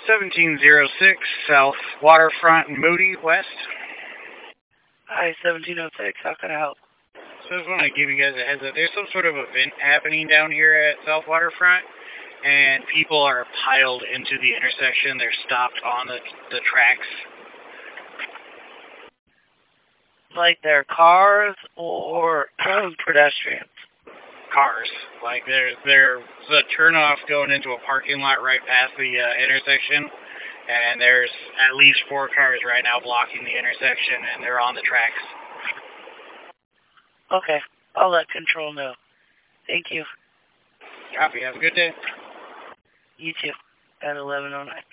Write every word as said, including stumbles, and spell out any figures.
seventeen oh six South Waterfront, Moody, West. Hi, seventeen oh six. How can I help? So I just want to give you guys a heads up. There's some sort of event happening down here at South Waterfront, and people are piled into the intersection. They're stopped on the, the tracks. Like they're cars or pedestrians? Cars. Like there's there's a turnoff going into a parking lot right past the uh, intersection, and there's at least four cars right now blocking the intersection, and they're on the tracks. Okay, I'll let control know. Thank you. Copy. Have a good day. You too. At eleven oh nine.